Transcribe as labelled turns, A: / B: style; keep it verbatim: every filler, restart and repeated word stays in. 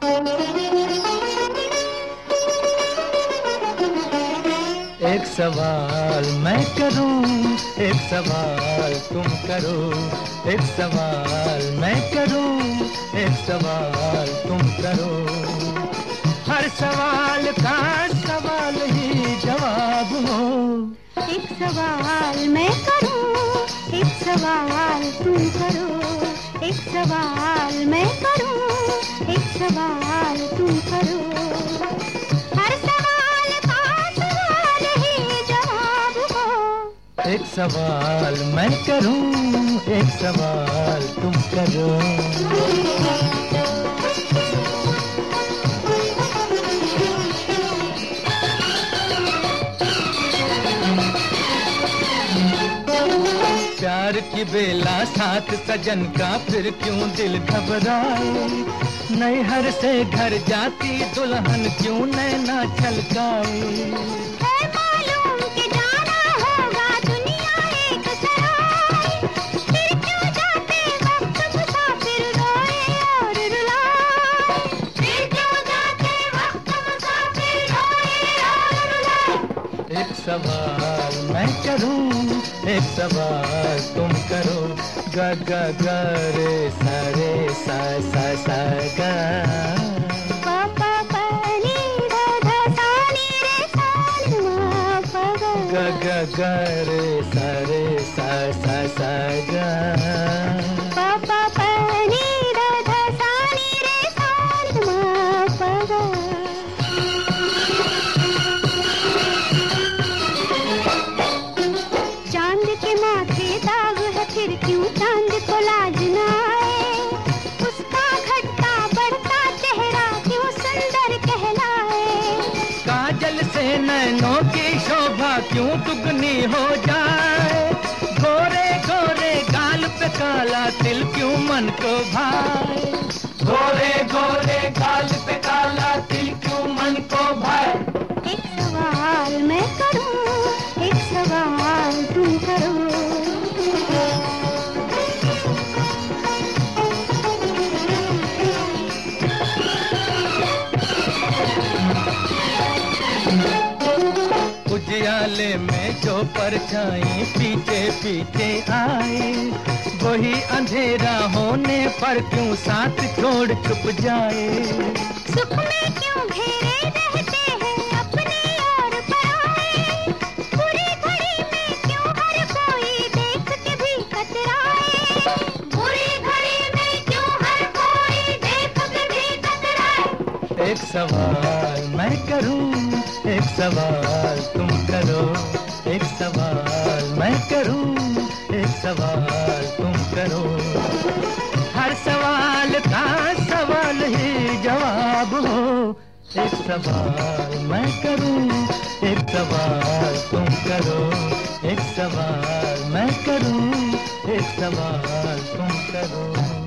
A: एक सवाल मैं करूं, एक सवाल तुम करो। एक सवाल मैं करूं, एक सवाल तुम करो। हर सवाल का सवाल ही जवाब हो।
B: एक सवाल मैं करूं, एक सवाल तुम करो। एक सवाल मैं करूं, एक सवाल तुम करो। हर सवाल का सवाल ही जवाब हो।
A: एक सवाल मैं करूं, एक सवाल तुम करो। प्यार की बेला साथ सजन का, फिर क्यों दिल घबराए। नैहर से घर जाती दुल्हन क्यों नैना छलकाए।
B: है मालूम कि जाना होगा दुनिया एक सराय, फिर क्यों जाते वक्त मुसाफिर रोए और रुलाए। फिर क्यों जाते वक्त मुसाफिर रोए और रुलाए।
A: एक सवाल मैं करूं, एक सवाल तुम करो। ग ग ग रे सा रे सा सा सा गा।
B: पा पा पा नी धा धा सा नी रे सा मा पा गा।
A: ग ग ग रे सा रे सा सा सा गा।
B: पा पा पा नी धा धा सा नी रे सा मा पा गा। चांद के माथे दाग है, फिर क्यों चांद को लाज न आए। उसका घटता बढ़ता चेहरा क्यों सुंदर कहलाए।
A: काजल से नैनों की शोभा क्यों दुगनी हो जाए। गोरे गोरे गाल पे काला तिल क्यों मन को भाए। गोरे गोरे गाल पे काला तिल क्यों मन को भाए।
B: एक सवाल मैं करूं, एक सवाल तुम करो।
A: उजियाले में जो परछाई पीछे पीछे आए, वही अंधेरा होने पर क्यों साथ छोड़ चुप जाए।
B: सुख में क्यों घेरे रहते हैं अपने और पराए। बुरी घड़ी में क्यों हर कोई देख के भी कतराए। बुरी घड़ी में क्यों हर कोई देख के भी कतराए।
A: एक सवाल मैं करूं, एक सवाल तुम करो। एक सवाल मैं करूं, एक सवाल तुम करो। हर सवाल का सवाल ही जवाब हो। एक सवाल मैं करूं, एक सवाल तुम करो। एक सवाल मैं करूं, एक सवाल तुम करो।